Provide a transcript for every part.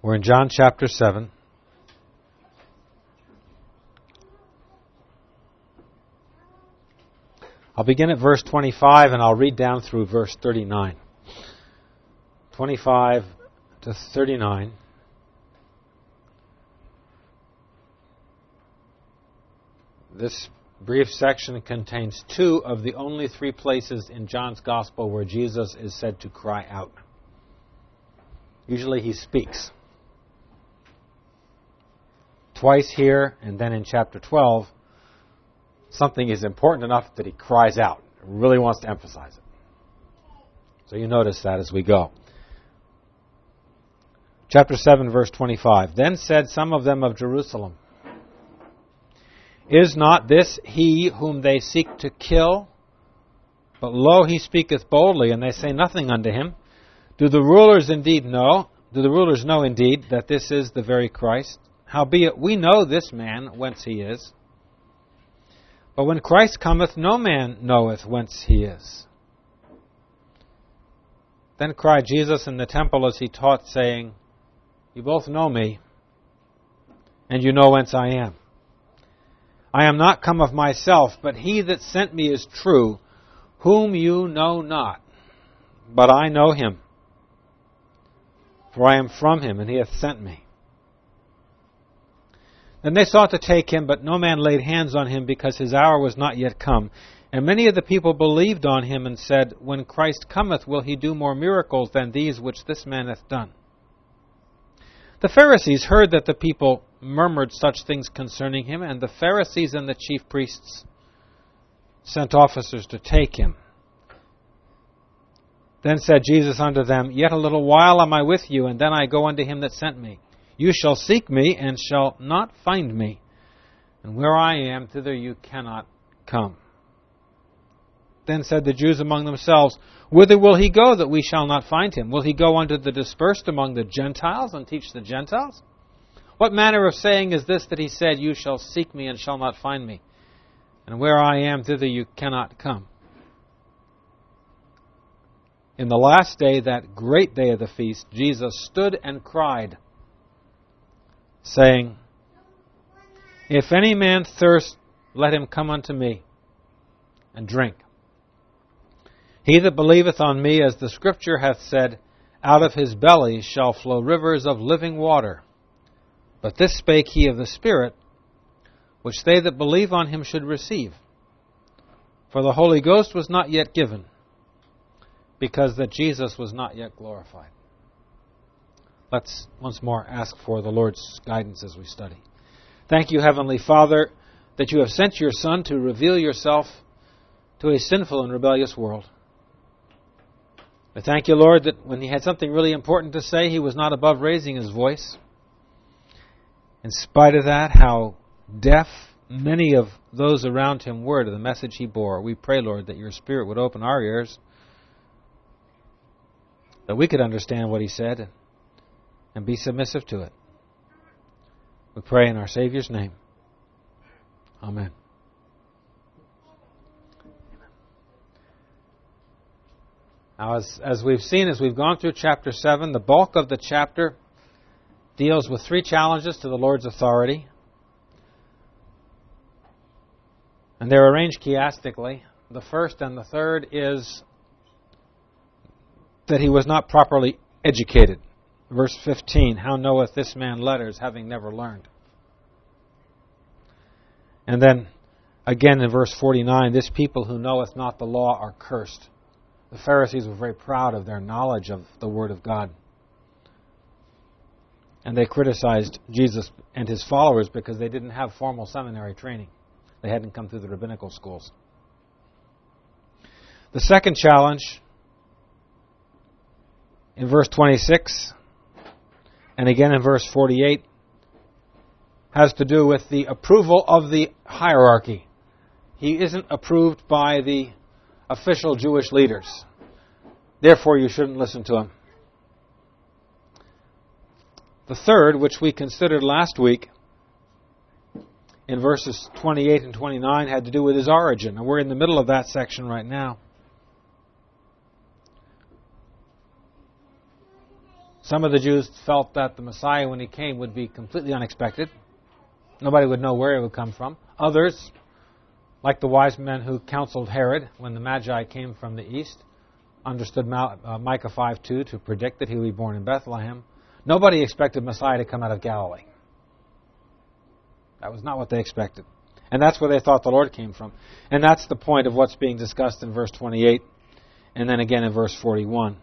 We're in John chapter 7. I'll begin at verse 25 and I'll read down through verse 39. 25 to 39. This brief section contains two of the only three places in John's Gospel where Jesus is said to cry out. Usually he speaks. Twice here, and then in chapter 12, something is important enough that he cries out. Really wants to emphasize it. So you notice that as we go. Chapter 7, verse 25. Then said some of them of Jerusalem, Is not this he whom they seek to kill? But lo, he speaketh boldly, and they say nothing unto him. Do the rulers know indeed that this is the very Christ? Howbeit we know this man whence he is. But when Christ cometh, no man knoweth whence he is. Then cried Jesus in the temple as he taught, saying, You both know me, and you know whence I am. I am not come of myself, but he that sent me is true, whom you know not. But I know him, for I am from him, and he hath sent me. Then they sought to take him, but no man laid hands on him, because his hour was not yet come. And many of the people believed on him, and said, When Christ cometh, will he do more miracles than these which this man hath done? The Pharisees heard that the people murmured such things concerning him, and the Pharisees and the chief priests sent officers to take him. Then said Jesus unto them, Yet a little while am I with you, and then I go unto him that sent me. You shall seek me, and shall not find me. And where I am, thither you cannot come. Then said the Jews among themselves, Whither will he go, that we shall not find him? Will he go unto the dispersed among the Gentiles, and teach the Gentiles? What manner of saying is this that he said, You shall seek me, and shall not find me? And where I am, thither you cannot come. In the last day, that great day of the feast, Jesus stood and cried, saying, If any man thirst, let him come unto me, and drink. He that believeth on me, as the Scripture hath said, out of his belly shall flow rivers of living water. But this spake he of the Spirit, which they that believe on him should receive. For the Holy Ghost was not yet given, because that Jesus was not yet glorified. Let's once more ask for the Lord's guidance as we study. Thank you, Heavenly Father, that you have sent your Son to reveal yourself to a sinful and rebellious world. I thank you, Lord, that when he had something really important to say, he was not above raising his voice. In spite of that, how deaf many of those around him were to the message he bore. We pray, Lord, that your Spirit would open our ears, that we could understand what he said and be submissive to it. We pray in our Savior's name. Amen. Now, as we've seen, as we've gone through chapter 7, the bulk of the chapter deals with three challenges to the Lord's authority. And they're arranged chiastically. The first and the third is that he was not properly educated. Verse 15, How knoweth this man letters, having never learned? And then, again in verse 49, This people who knoweth not the law are cursed. The Pharisees were very proud of their knowledge of the Word of God. And they criticized Jesus and his followers because they didn't have formal seminary training. They hadn't come through the rabbinical schools. The second challenge, in verse 26, and again in verse 48, has to do with the approval of the hierarchy. He isn't approved by the official Jewish leaders. Therefore, you shouldn't listen to him. The third, which we considered last week, in verses 28 and 29, had to do with his origin. And we're in the middle of that section right now. Some of the Jews felt that the Messiah, when he came, would be completely unexpected. Nobody would know where he would come from. Others, like the wise men who counseled Herod when the Magi came from the east, understood Micah 5:2 to predict that he would be born in Bethlehem. Nobody expected Messiah to come out of Galilee. That was not what they expected. And that's where they thought the Lord came from. And that's the point of what's being discussed in verse 28 and then again in verse 41.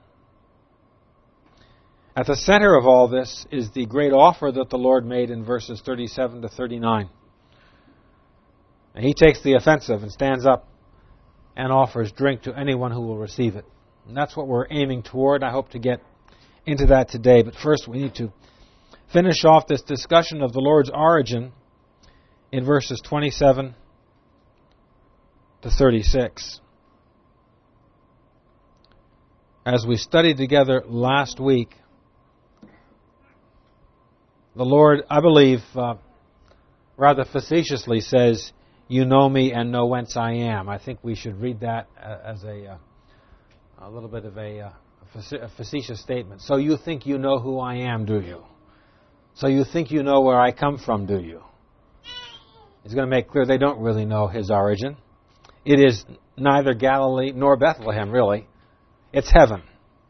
At the center of all this is the great offer that the Lord made in verses 37 to 39. And he takes the offensive and stands up and offers drink to anyone who will receive it. And that's what we're aiming toward. I hope to get into that today. But first we need to finish off this discussion of the Lord's origin in verses 27 to 36. As we studied together last week, the Lord, I believe, rather facetiously says, "You know me and know whence I am." I think we should read that as a little bit of a facetious statement. So you think you know who I am, do you? So you think you know where I come from, do you? He's going to make clear they don't really know his origin. It is neither Galilee nor Bethlehem, really. It's heaven.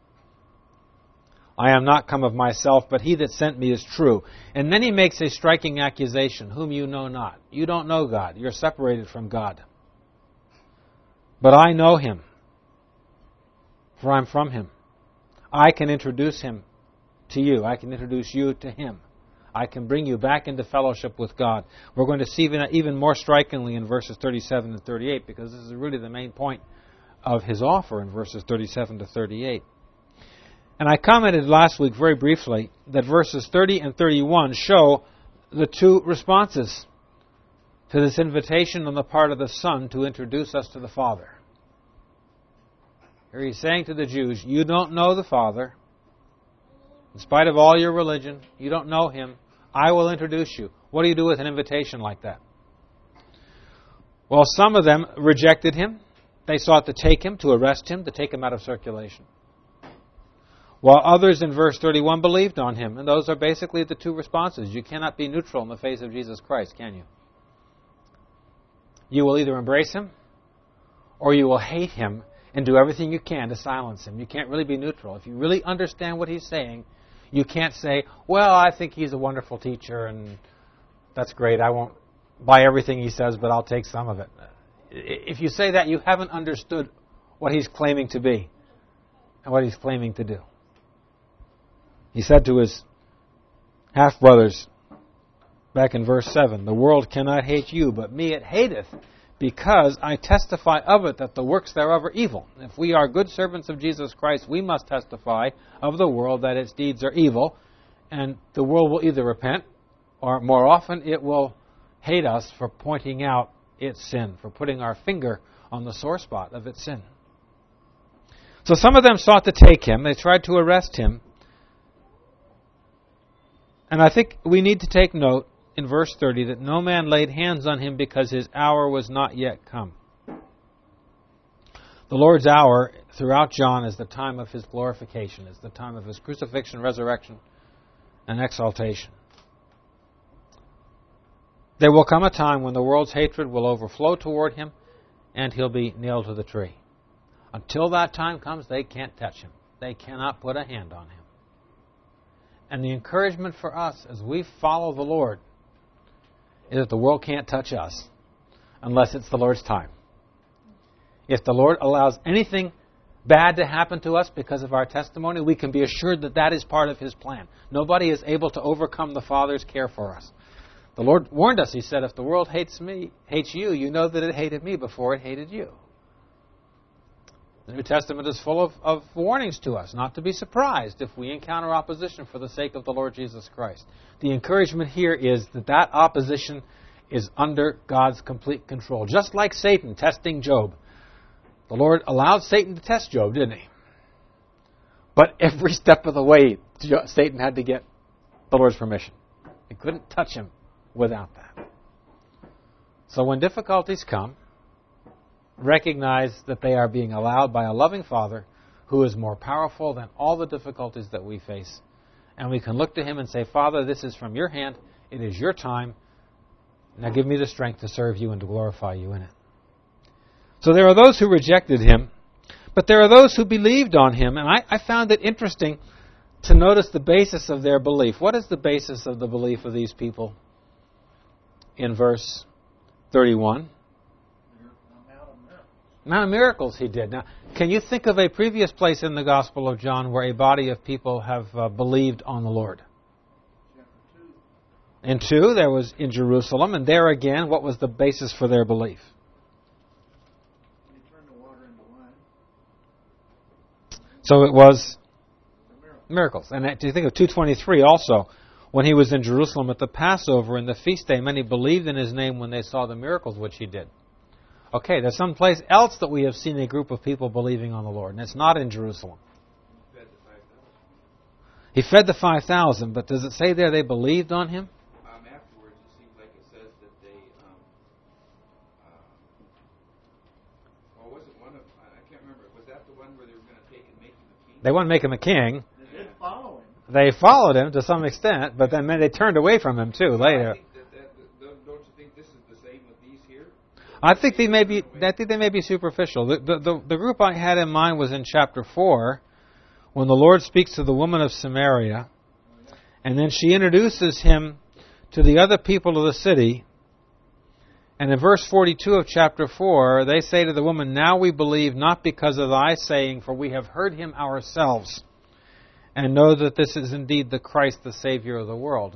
I am not come of myself, but he that sent me is true. And then he makes a striking accusation, whom you know not. You don't know God. You're separated from God. But I know him, for I'm from him. I can introduce him to you. I can introduce you to him. I can bring you back into fellowship with God. We're going to see even more strikingly in verses 37 and 38, because this is really the main point of his offer in verses 37 to 38. And I commented last week very briefly that verses 30 and 31 show the two responses to this invitation on the part of the Son to introduce us to the Father. Here he's saying to the Jews, you don't know the Father. In spite of all your religion, you don't know him. I will introduce you. What do you do with an invitation like that? Well, some of them rejected him. They sought to take him, to arrest him, to take him out of circulation. While others in verse 31 believed on him. And those are basically the two responses. You cannot be neutral in the face of Jesus Christ, can you? You will either embrace him or you will hate him and do everything you can to silence him. You can't really be neutral. If you really understand what he's saying, you can't say, well, I think he's a wonderful teacher and that's great. I won't buy everything he says, but I'll take some of it. If you say that, you haven't understood what he's claiming to be and what he's claiming to do. He said to his half-brothers back in verse 7, the world cannot hate you, but me it hateth, because I testify of it that the works thereof are evil. If we are good servants of Jesus Christ, we must testify of the world that its deeds are evil, and the world will either repent, or more often it will hate us for pointing out its sin, for putting our finger on the sore spot of its sin. So some of them sought to take him. They tried to arrest him. And I think we need to take note in verse 30 that no man laid hands on him because his hour was not yet come. The Lord's hour throughout John is the time of his glorification, is the time of his crucifixion, resurrection, and exaltation. There will come a time when the world's hatred will overflow toward him and he'll be nailed to the tree. Until that time comes, they can't touch him. They cannot put a hand on him. And the encouragement for us as we follow the Lord is that the world can't touch us unless it's the Lord's time. If the Lord allows anything bad to happen to us because of our testimony, we can be assured that that is part of his plan. Nobody is able to overcome the Father's care for us. The Lord warned us. He said, if the world hates you, you know that it hated me before it hated you. The New Testament is full of warnings to us, not to be surprised if we encounter opposition for the sake of the Lord Jesus Christ. The encouragement here is that opposition is under God's complete control. Just like Satan testing Job. The Lord allowed Satan to test Job, didn't he? But every step of the way, Satan had to get the Lord's permission. He couldn't touch him without that. So when difficulties come, recognize that they are being allowed by a loving Father who is more powerful than all the difficulties that we face And we can look to Him and say, Father, this is from your hand. It is your time. Now give me the strength to serve you and to glorify you in it. So there are those who rejected Him, but there are those who believed on Him. And I found it interesting to notice the basis of their belief. What is the basis of the belief of these people? In verse 31. Mount of Miracles He did. Now, can you think of a previous place in the Gospel of John where a body of people have believed on the Lord? In 2, there was in Jerusalem, and there again, what was the basis for their belief? He turned the water into wine. So it was miracles. And do you think of 2:23 also? When He was in Jerusalem at the Passover and the feast day, many believed in His name when they saw the miracles which He did. Okay, there's some place else that we have seen a group of people believing on the Lord, and it's not in Jerusalem. He fed the 5,000, but does it say there they believed on Him? Afterwards, it seems like it says that they, was it one of, I can't remember, was that the one where they were going to take and make Him a king? They wanted to make Him a king. They did follow Him. They followed Him to some extent, but then they turned away from Him too later. Don't you think this is the same with these here? I think they may be superficial. The group I had in mind was in chapter 4, when the Lord speaks to the woman of Samaria, and then she introduces Him to the other people of the city. And in verse 42 of chapter 4, they say to the woman, "Now we believe not because of thy saying, for we have heard Him ourselves, and know that this is indeed the Christ, the Savior of the world."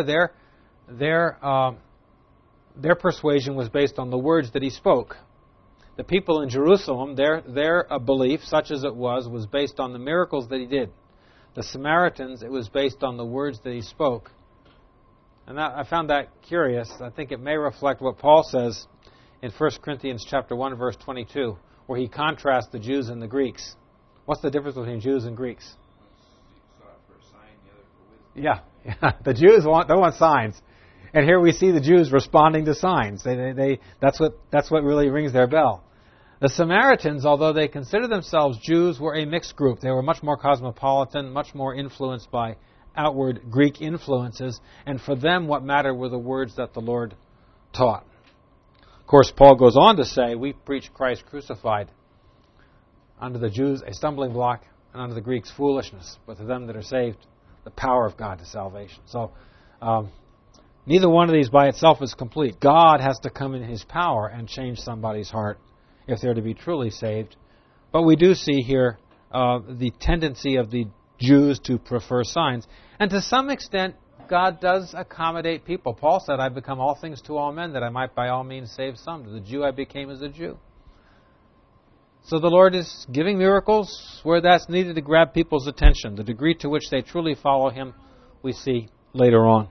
Their persuasion was based on the words that He spoke. The people in Jerusalem, their belief, such as it was based on the miracles that He did. The Samaritans, it was based on the words that He spoke. And I found that curious. I think it may reflect what Paul says in 1 Corinthians chapter 1, verse 22, where he contrasts the Jews and the Greeks. What's the difference between Jews and Greeks? One sought for a sign, the other for wisdom. Yeah. The Jews they want signs. And here we see the Jews responding to signs. That's what really rings their bell. The Samaritans, although they considered themselves Jews, were a mixed group. They were much more cosmopolitan, much more influenced by outward Greek influences. And for them, what mattered were the words that the Lord taught. Of course, Paul goes on to say, we preach Christ crucified. Unto the Jews, a stumbling block, and unto the Greeks, foolishness. But to them that are saved, the power of God to salvation. So, neither one of these by itself is complete. God has to come in His power and change somebody's heart if they're to be truly saved. But we do see here the tendency of the Jews to prefer signs. And to some extent, God does accommodate people. Paul said, I become all things to all men, that I might by all means save some. To the Jew I became as a Jew. So the Lord is giving miracles where that's needed to grab people's attention. The degree to which they truly follow Him, we see later on.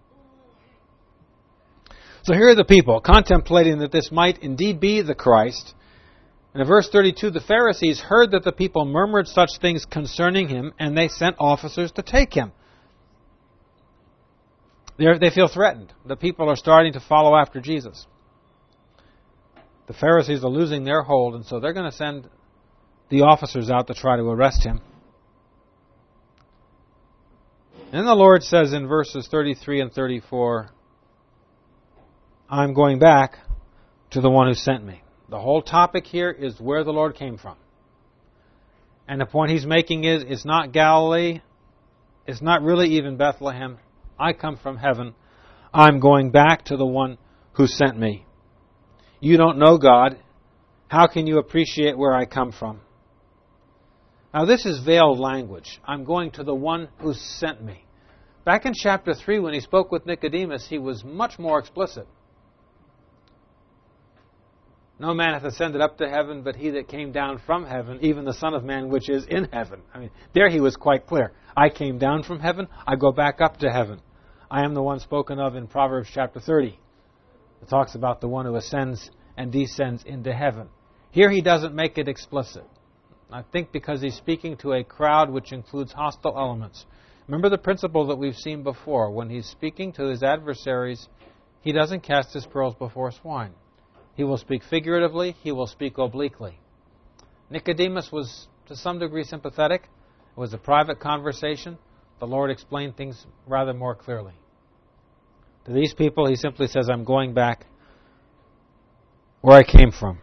So here are the people contemplating that this might indeed be the Christ. And in verse 32, the Pharisees heard that the people murmured such things concerning Him, and they sent officers to take Him. They feel threatened. The people are starting to follow after Jesus. The Pharisees are losing their hold, and so they're going to send the officers out to try to arrest Him. And the Lord says in verses 33 and 34, I'm going back to the one who sent me. The whole topic here is where the Lord came from. And the point He's making is, it's not Galilee. It's not really even Bethlehem. I come from heaven. I'm going back to the one who sent me. You don't know God. How can you appreciate where I come from? Now this is veiled language. I'm going to the one who sent me. Back in chapter 3, when He spoke with Nicodemus, He was much more explicit. No man hath ascended up to heaven, but He that came down from heaven, even the Son of Man which is in heaven. I mean, there He was quite clear. I came down from heaven, I go back up to heaven. I am the one spoken of in Proverbs chapter 30. It talks about the one who ascends and descends into heaven. Here He doesn't make it explicit. I think because He's speaking to a crowd which includes hostile elements. Remember the principle that we've seen before. When He's speaking to His adversaries, He doesn't cast His pearls before swine. He will speak figuratively. He will speak obliquely. Nicodemus was to some degree sympathetic. It was a private conversation. the Lord explained things rather more clearly. To these people, He simply says, I'm going back where I came from.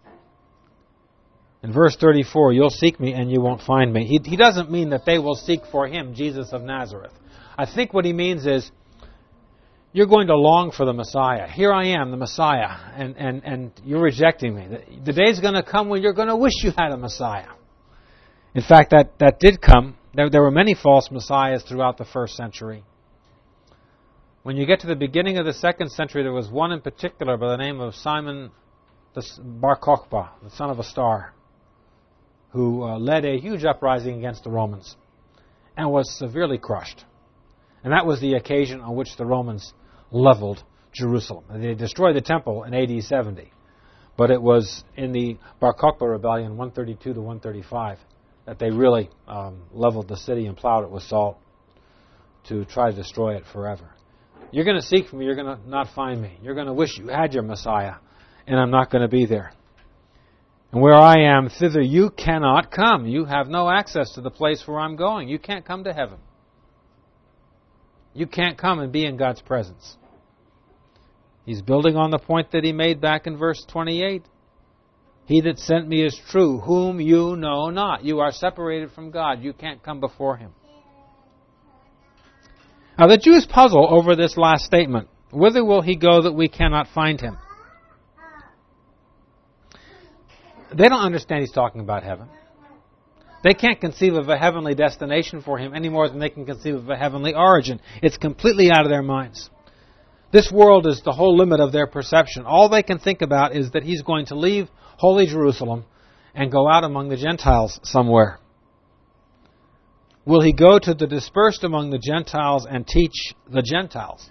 In verse 34, you'll seek me and you won't find me. He doesn't mean that they will seek for Him, Jesus of Nazareth. I think what He means is, you're going to long for the Messiah. Here I am, the Messiah, and you're rejecting me. The day's going to come when you're going to wish you had a Messiah. In fact, that did come. There were many false messiahs throughout the first century. When you get to the beginning of the second century, there was one in particular by the name of Simon Bar Kokhba, the son of a star, who led a huge uprising against the Romans and was severely crushed. And that was the occasion on which the Romans leveled Jerusalem. They destroyed the temple in AD 70. But it was in the Bar Kokhba rebellion, 132 to 135, that they really leveled the city and plowed it with salt to try to destroy it forever. You're going to seek me, you're going to not find me. You're going to wish you had your Messiah, and I'm not going to be there. And where I am, thither you cannot come. You have no access to the place where I'm going. You can't come to heaven. You can't come and be in God's presence. He's building on the point that he made back in verse 28. He that sent me is true, whom you know not. You are separated from God. You can't come before Him. Now the Jews puzzle over this last statement. Whither will He go that we cannot find Him? They don't understand He's talking about heaven. They can't conceive of a heavenly destination for Him any more than they can conceive of a heavenly origin. It's completely out of their minds. This world is the whole limit of their perception. All they can think about is that He's going to leave holy Jerusalem and go out among the Gentiles somewhere. Will He go to the dispersed among the Gentiles and teach the Gentiles?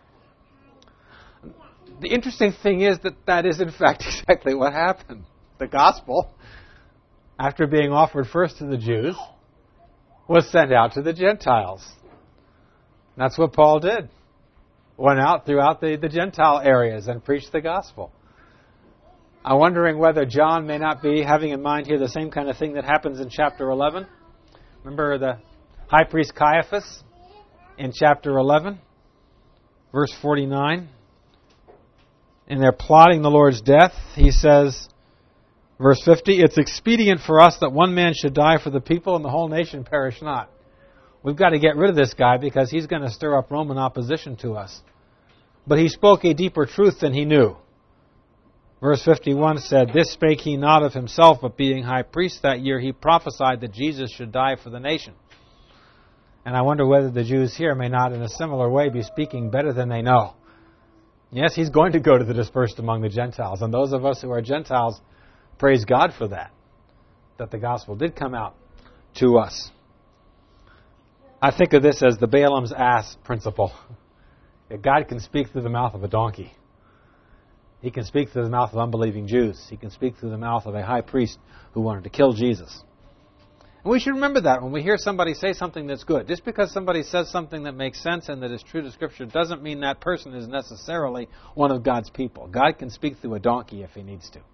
The interesting thing is that is in fact exactly what happened. The gospel, after being offered first to the Jews, was sent out to the Gentiles. That's what Paul did. Went out throughout the Gentile areas and preached the gospel. I'm wondering whether John may not be having in mind here the same kind of thing that happens in chapter 11. Remember the high priest Caiaphas in chapter 11, verse 49? And they're plotting the Lord's death. He says, verse 50, it's expedient for us that one man should die for the people and the whole nation perish not. We've got to get rid of this guy because he's going to stir up Roman opposition to us. But he spoke a deeper truth than he knew. Verse 51 said, this spake he not of himself, but being high priest that year, he prophesied that Jesus should die for the nation. And I wonder whether the Jews here may not in a similar way be speaking better than they know. Yes, he's going to go to the dispersed among the Gentiles. And those of us who are Gentiles, praise God for that the gospel did come out to us. I think of this as the Balaam's ass principle. God can speak through the mouth of a donkey. He can speak through the mouth of unbelieving Jews. He can speak through the mouth of a high priest who wanted to kill Jesus. And we should remember that when we hear somebody say something that's good. Just because somebody says something that makes sense and that is true to Scripture doesn't mean that person is necessarily one of God's people. God can speak through a donkey if He needs to.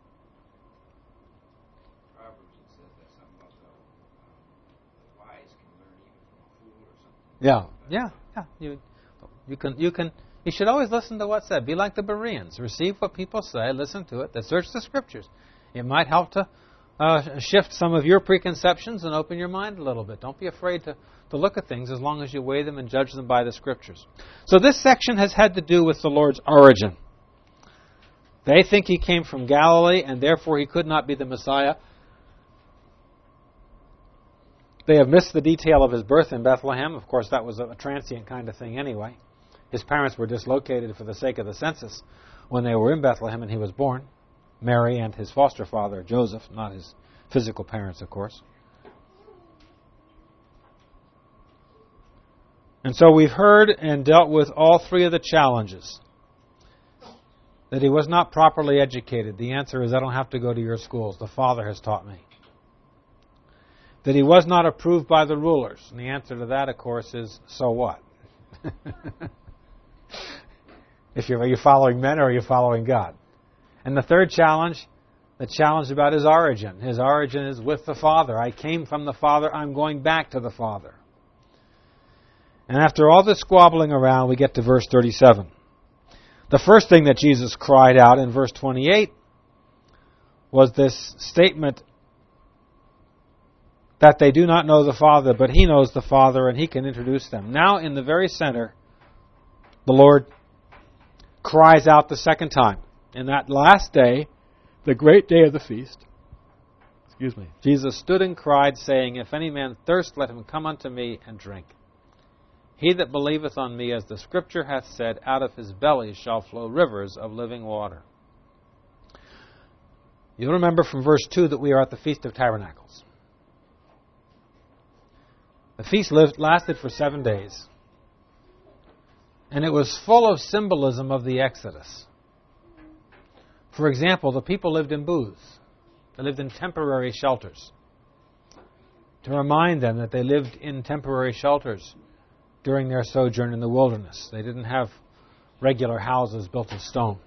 Yeah. You should always listen to what's said. Be like the Bereans. Receive what people say, listen to it, then search the Scriptures. It might help to shift some of your preconceptions and open your mind a little bit. Don't be afraid to look at things as long as you weigh them and judge them by the Scriptures. So this section has had to do with the Lord's origin. They think He came from Galilee and therefore He could not be the Messiah. They have missed the detail of His birth in Bethlehem. Of course, that was a transient kind of thing anyway. His parents were dislocated for the sake of the census when they were in Bethlehem and He was born. Mary and His foster father, Joseph, not His physical parents, of course. And so we've heard and dealt with all three of the challenges. That He was not properly educated. The answer is, I don't have to go to your schools. The Father has taught me. That He was not approved by the rulers. And the answer to that, of course, is, so what? Are you following men or are you following God? And the third challenge, the challenge about His origin. His origin is with the Father. I came from the Father, I'm going back to the Father. And after all this squabbling around, we get to verse 37. The first thing that Jesus cried out in verse 28 was this statement that they do not know the Father, but He knows the Father and He can introduce them. Now, in the very center, the Lord cries out the second time. In that last day, the great day of the feast, Jesus stood and cried, saying, If any man thirst, let him come unto me and drink. He that believeth on me, as the Scripture hath said, out of his belly shall flow rivers of living water. You'll remember from verse 2 that we are at the Feast of Tabernacles. The feast lasted for 7 days. And it was full of symbolism of the Exodus. For example, the people lived in booths. They lived in temporary shelters. To remind them that they lived in temporary shelters during their sojourn in the wilderness. They didn't have regular houses built of stone.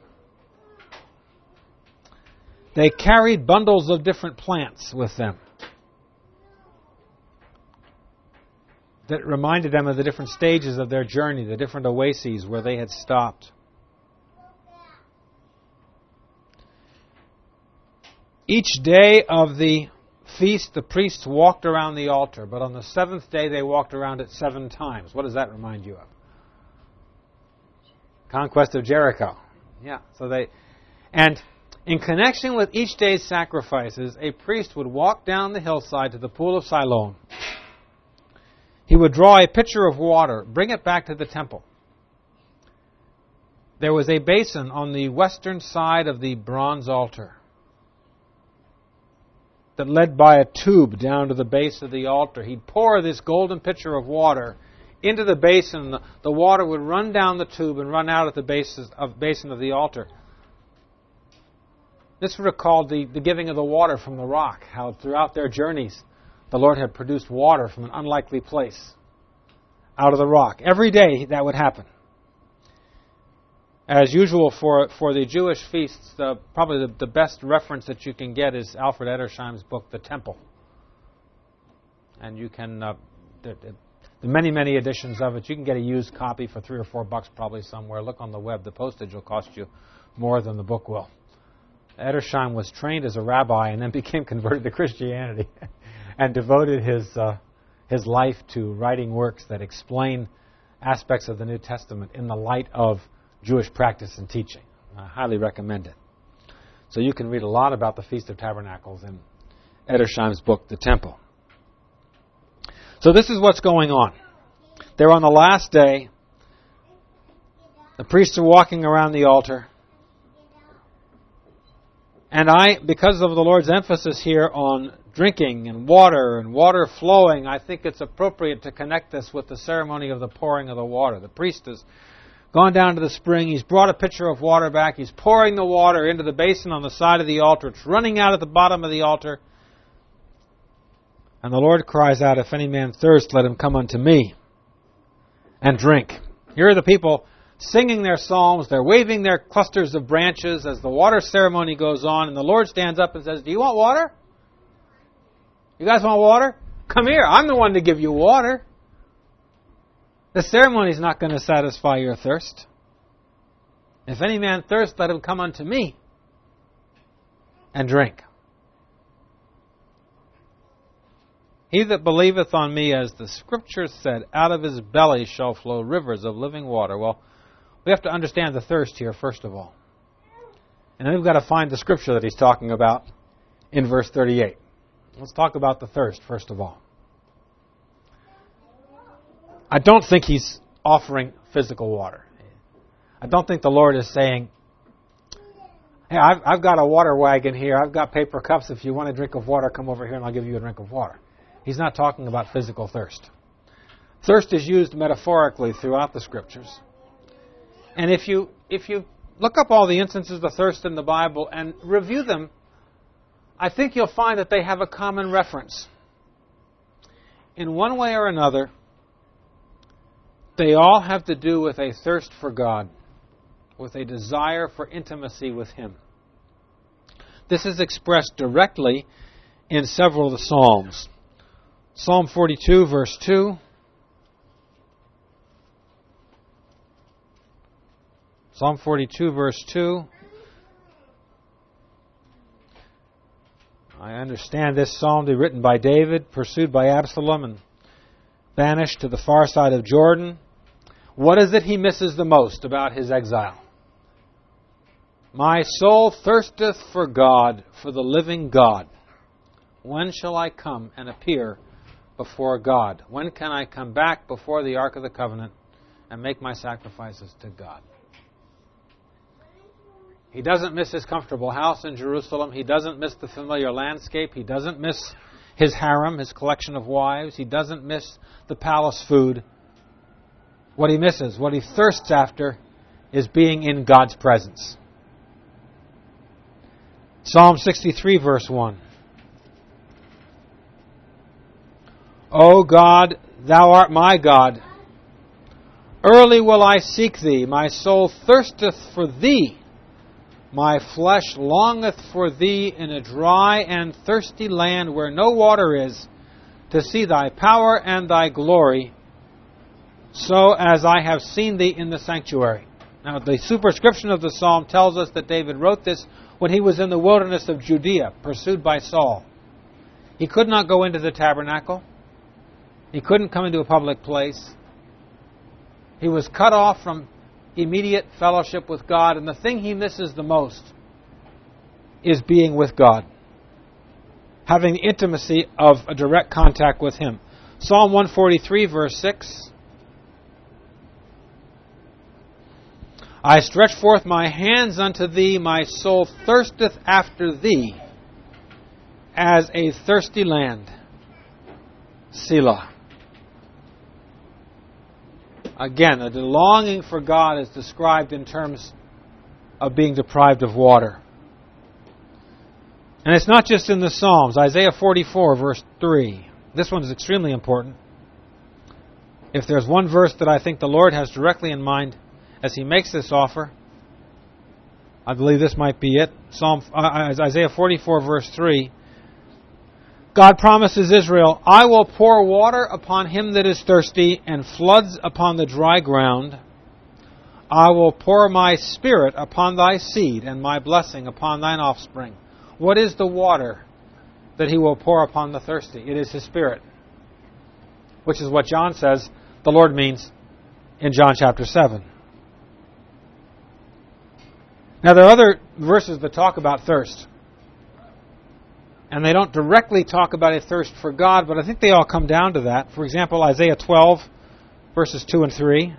They carried bundles of different plants with them that reminded them of the different stages of their journey, the different oases where they had stopped. Each day of the feast, the priests walked around the altar, but on the seventh day they walked around it 7 times. What does that remind you of? Conquest of Jericho. Yeah, and in connection with each day's sacrifices, a priest would walk down the hillside to the pool of Siloam. He would draw a pitcher of water, bring it back to the temple. There was a basin on the western side of the bronze altar that led by a tube down to the base of the altar. He'd pour this golden pitcher of water into the basin. The water would run down the tube and run out at the basin of the altar. This recalled the giving of the water from the rock, how throughout their journeys the Lord had produced water from an unlikely place out of the rock. Every day that would happen. As usual for the Jewish feasts, probably the best reference that you can get is Alfred Edersheim's book, The Temple. And you can, the many editions of it, you can get a used copy for $3 or $4 probably somewhere. Look on the web. The postage will cost you more than the book will. Edersheim was trained as a rabbi and then became converted to Christianity and devoted his life to writing works that explain aspects of the New Testament in the light of Jewish practice and teaching. I highly recommend it. So you can read a lot about the Feast of Tabernacles in Edersheim's book, The Temple. So this is what's going on. They're on the last day. The priests are walking around the altar. And because of the Lord's emphasis here on drinking and water flowing, I think it's appropriate to connect this with the ceremony of the pouring of the water. The priest has gone down to the spring. He's brought a pitcher of water back. He's pouring the water into the basin on the side of the altar. It's running out at the bottom of the altar. And the Lord cries out, If any man thirst, let him come unto me and drink. Here are the people singing their psalms. They're waving their clusters of branches as the water ceremony goes on. And the Lord stands up and says, Do you want water? You guys want water? Come here. I'm the one to give you water. The ceremony is not going to satisfy your thirst. If any man thirst, let him come unto me and drink. He that believeth on me, as the Scripture said, out of his belly shall flow rivers of living water. Well, we have to understand the thirst here, first of all. And then we've got to find the Scripture that he's talking about in verse 38. Let's talk about the thirst, first of all. I don't think he's offering physical water. I don't think the Lord is saying, Hey, I've got a water wagon here. I've got paper cups. If you want a drink of water, come over here and I'll give you a drink of water. He's not talking about physical thirst. Thirst is used metaphorically throughout the Scriptures. And if you look up all the instances of thirst in the Bible and review them, I think you'll find that they have a common reference. In one way or another, they all have to do with a thirst for God, with a desire for intimacy with Him. This is expressed directly in several of the Psalms. Psalm 42, verse 2. Psalm 42, verse 2. I understand this psalm to be written by David, pursued by Absalom and banished to the far side of Jordan. What is it he misses the most about his exile? My soul thirsteth for God, for the living God. When shall I come and appear before God? When can I come back before the Ark of the Covenant and make my sacrifices to God? He doesn't miss his comfortable house in Jerusalem. He doesn't miss the familiar landscape. He doesn't miss his harem, his collection of wives. He doesn't miss the palace food. What he misses, what he thirsts after, is being in God's presence. Psalm 63, verse 1. O God, thou art my God. Early will I seek thee. My soul thirsteth for thee. My flesh longeth for thee in a dry and thirsty land where no water is, to see thy power and thy glory, so as I have seen thee in the sanctuary. Now, the superscription of the psalm tells us that David wrote this when he was in the wilderness of Judea, pursued by Saul. He could not go into the tabernacle. He couldn't come into a public place. He was cut off from immediate fellowship with God, and the thing he misses the most is being with God, having the intimacy of a direct contact with Him. Psalm 143, verse 6. I stretch forth my hands unto thee, my soul thirsteth after thee, as a thirsty land. Selah. Again, the longing for God is described in terms of being deprived of water. And it's not just in the Psalms. Isaiah 44, verse 3. This one is extremely important. If there's one verse that I think the Lord has directly in mind as He makes this offer, I believe this might be it. Isaiah 44, verse 3. God promises Israel, I will pour water upon him that is thirsty, and floods upon the dry ground. I will pour my Spirit upon thy seed, and my blessing upon thine offspring. What is the water that He will pour upon the thirsty? It is His Spirit, which is what John says the Lord means in John chapter 7. Now, there are other verses that talk about thirst. And they don't directly talk about a thirst for God, but I think they all come down to that. For example, Isaiah 12, verses 2 and 3.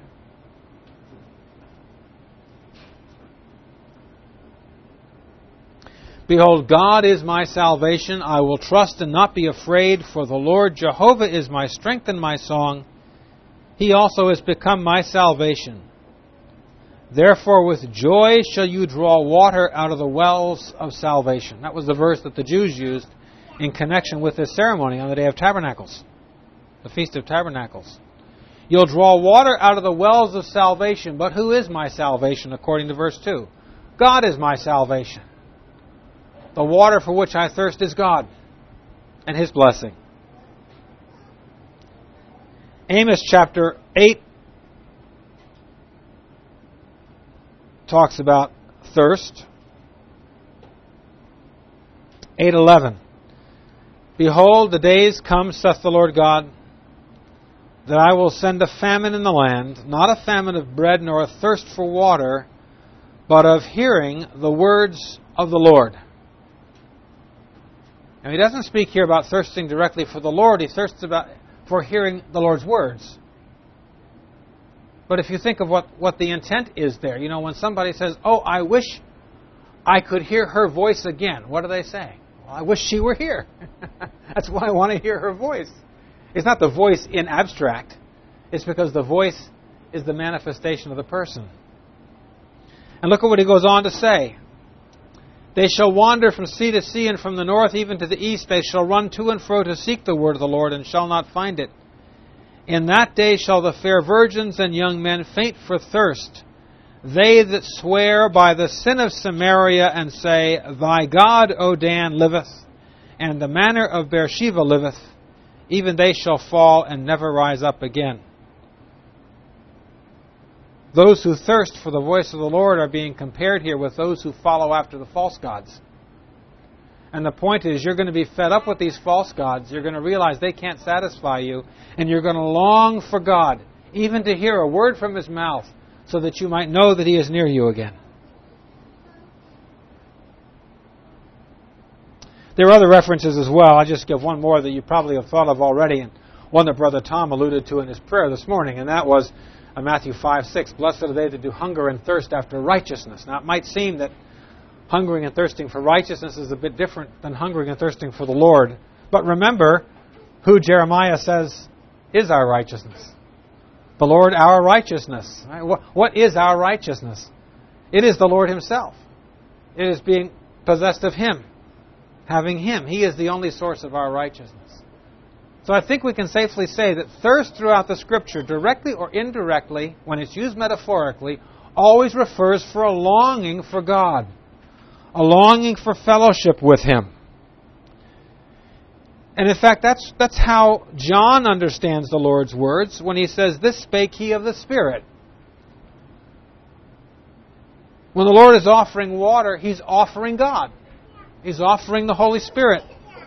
Behold, God is my salvation. I will trust and not be afraid, for the Lord Jehovah is my strength and my song. He also has become my salvation. Therefore with joy shall you draw water out of the wells of salvation. That was the verse that the Jews used in connection with this ceremony on the Day of Tabernacles, the Feast of Tabernacles. You'll draw water out of the wells of salvation, but who is my salvation according to verse 2? God is my salvation. The water for which I thirst is God and His blessing. Amos chapter 8 talks about thirst. 8:11. Behold, the days come, saith the Lord God, that I will send a famine in the land, not a famine of bread, nor a thirst for water, but of hearing the words of the Lord. Now, He doesn't speak here about thirsting directly for the Lord. He thirsts for hearing the Lord's words. But if you think of what the intent is there, when somebody says, oh, I wish I could hear her voice again, what do they say? Well, I wish she were here. That's why I want to hear her voice. It's not the voice in abstract. It's because the voice is the manifestation of the person. And look at what he goes on to say. They shall wander from sea to sea, and from the north even to the east. They shall run to and fro to seek the word of the Lord, and shall not find it. In that day shall the fair virgins and young men faint for thirst. They that swear by the sin of Samaria and say, Thy God, O Dan, liveth, and the manor of Beersheba liveth, even they shall fall and never rise up again. Those who thirst for the voice of the Lord are being compared here with those who follow after the false gods. And the point is, you're going to be fed up with these false gods. You're going to realize they can't satisfy you. And you're going to long for God, even to hear a word from His mouth, so that you might know that He is near you again. There are other references as well. I'll just give one more that you probably have thought of already, and one that Brother Tom alluded to in his prayer this morning, and that was Matthew 5:6. Blessed are they that do hunger and thirst after righteousness. Now, it might seem that hungering and thirsting for righteousness is a bit different than hungering and thirsting for the Lord. But remember who Jeremiah says is our righteousness. The Lord, our righteousness. Right? What is our righteousness? It is the Lord Himself. It is being possessed of Him, having Him. He is the only source of our righteousness. So I think we can safely say that thirst throughout the Scripture, directly or indirectly, when it's used metaphorically, always refers for a longing for God, a longing for fellowship with Him. And in fact, that's how John understands the Lord's words when he says, "This spake He of the Spirit." When the Lord is offering water, He's offering God. He's offering the Holy Spirit.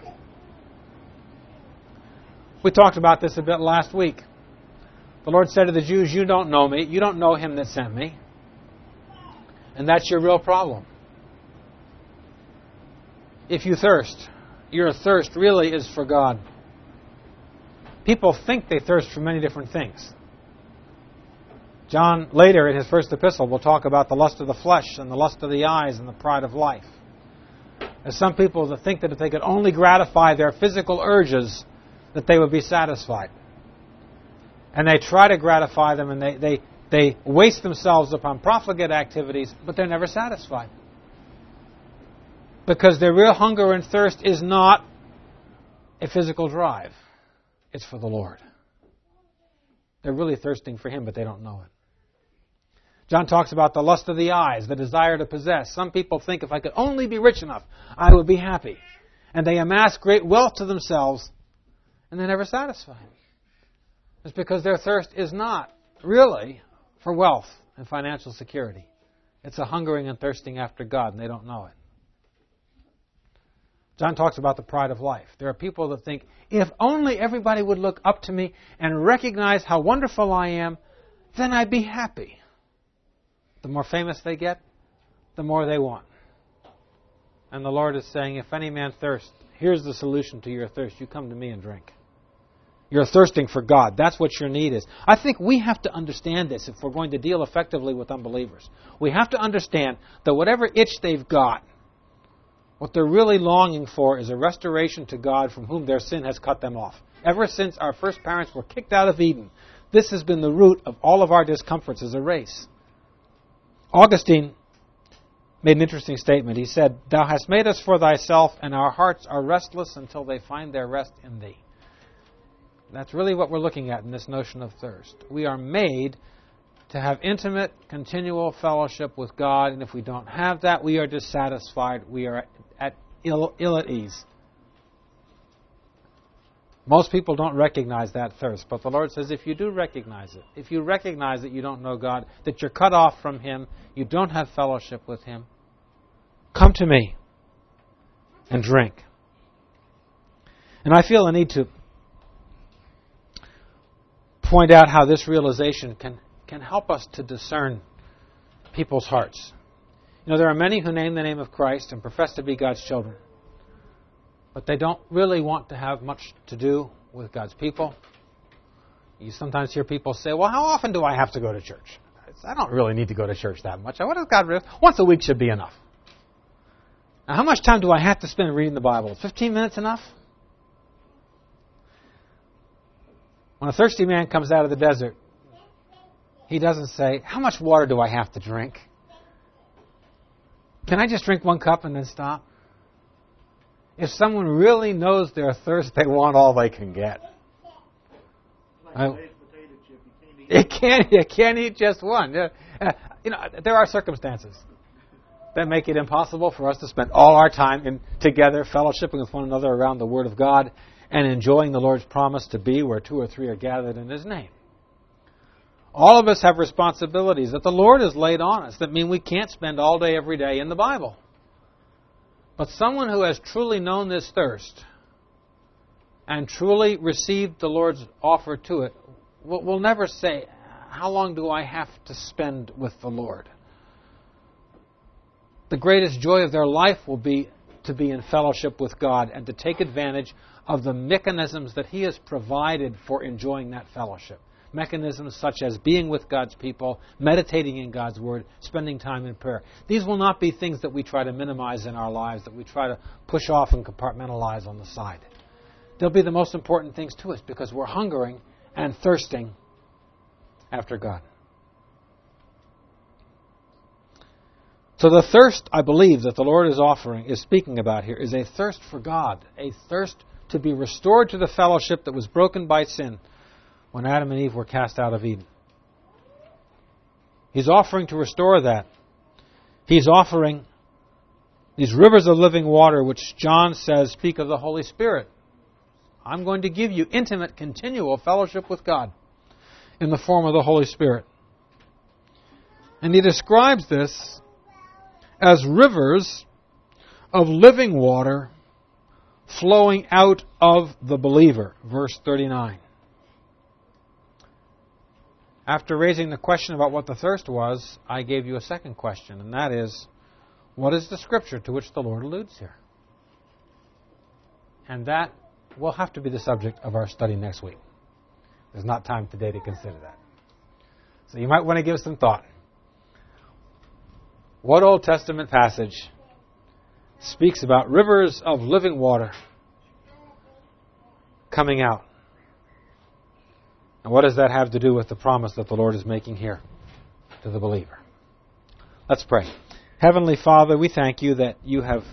We talked about this a bit last week. The Lord said to the Jews, "You don't know me. You don't know Him that sent me." And that's your real problem. If you thirst, your thirst really is for God. People think they thirst for many different things. John, later in his first epistle, will talk about the lust of the flesh and the lust of the eyes and the pride of life. There's some people that think that if they could only gratify their physical urges, that they would be satisfied. And they try to gratify them, and they waste themselves upon profligate activities, but they're never satisfied. Because their real hunger and thirst is not a physical drive. It's for the Lord. They're really thirsting for Him, but they don't know it. John talks about the lust of the eyes, the desire to possess. Some people think if I could only be rich enough, I would be happy. And they amass great wealth to themselves, and they're never satisfied. It's because their thirst is not really for wealth and financial security. It's a hungering and thirsting after God, and they don't know it. John talks about the pride of life. There are people that think, if only everybody would look up to me and recognize how wonderful I am, then I'd be happy. The more famous they get, the more they want. And the Lord is saying, if any man thirst, here's the solution to your thirst. You come to me and drink. You're thirsting for God. That's what your need is. I think we have to understand this if we're going to deal effectively with unbelievers. We have to understand that whatever itch they've got, what they're really longing for is a restoration to God from whom their sin has cut them off. Ever since our first parents were kicked out of Eden, this has been the root of all of our discomforts as a race. Augustine made an interesting statement. He said, "Thou hast made us for thyself, and our hearts are restless until they find their rest in thee." That's really what we're looking at in this notion of thirst. We are made to have intimate, continual fellowship with God, and if we don't have that, we are dissatisfied. We are ill at ease. Most people don't recognize that thirst, but the Lord says if you do recognize it, if you recognize that you don't know God, that you're cut off from Him, you don't have fellowship with Him, come to me and drink. And I feel a need to point out how this realization can help us to discern people's hearts. You know, there are many who name the name of Christ and profess to be God's children, but they don't really want to have much to do with God's people. You sometimes hear people say, well, how often do I have to go to church? I don't really need to go to church that much. What does God really? Once a week should be enough. Now, how much time do I have to spend reading the Bible? Is 15 minutes enough? When a thirsty man comes out of the desert, he doesn't say, how much water do I have to drink? Can I just drink one cup and then stop? If someone really knows their thirst, they want all they can get. You can't eat just one. There are circumstances that make it impossible for us to spend all our time together, fellowshipping with one another around the Word of God and enjoying the Lord's promise to be where two or three are gathered in His name. All of us have responsibilities that the Lord has laid on us that mean we can't spend all day, every day in the Bible. But someone who has truly known this thirst and truly received the Lord's offer to it will never say, how long do I have to spend with the Lord? The greatest joy of their life will be to be in fellowship with God and to take advantage of the mechanisms that He has provided for enjoying that fellowship. Mechanisms such as being with God's people, meditating in God's Word, spending time in prayer. These will not be things that we try to minimize in our lives, that we try to push off and compartmentalize on the side. They'll be the most important things to us because we're hungering and thirsting after God. So the thirst, I believe, that the Lord is speaking about here, is a thirst for God, a thirst to be restored to the fellowship that was broken by sin when Adam and Eve were cast out of Eden. He's offering to restore that. He's offering these rivers of living water, which John says speak of the Holy Spirit. I'm going to give you intimate, continual fellowship with God in the form of the Holy Spirit. And he describes this as rivers of living water flowing out of the believer. Verse 39. After raising the question about what the thirst was, I gave you a second question, and that is, what is the Scripture to which the Lord alludes here? And that will have to be the subject of our study next week. There's not time today to consider that. So you might want to give some thought. What Old Testament passage speaks about rivers of living water coming out? And what does that have to do with the promise that the Lord is making here to the believer? Let's pray. Heavenly Father, we thank you that you have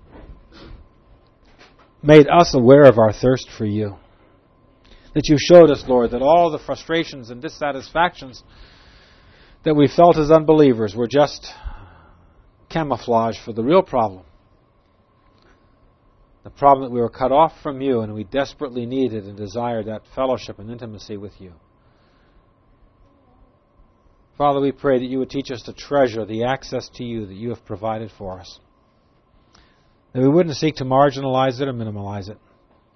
made us aware of our thirst for you. That you showed us, Lord, that all the frustrations and dissatisfactions that we felt as unbelievers were just camouflage for the real problem. The problem that we were cut off from you and we desperately needed and desired that fellowship and intimacy with you. Father, we pray that you would teach us to treasure the access to you that you have provided for us. That we wouldn't seek to marginalize it or minimize it,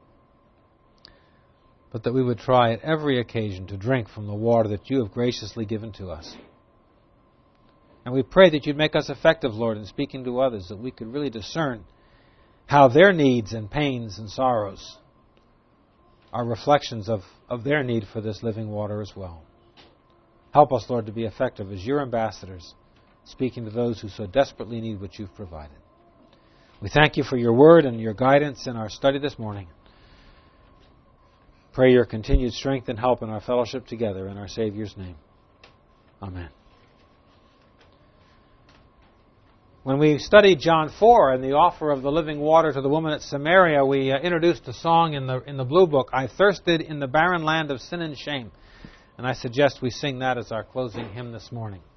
but that we would try at every occasion to drink from the water that you have graciously given to us. And we pray that you'd make us effective, Lord, in speaking to others, that we could really discern how their needs and pains and sorrows are reflections of their need for this living water as well. Help us, Lord, to be effective as your ambassadors, speaking to those who so desperately need what you've provided. We thank you for your word and your guidance in our study this morning. Pray your continued strength and help in our fellowship together in our Savior's name. Amen. When we studied John 4 and the offer of the living water to the woman at Samaria, we introduced a song in the Blue Book, I Thirsted in the Barren Land of Sin and Shame. And I suggest we sing that as our closing hymn this morning.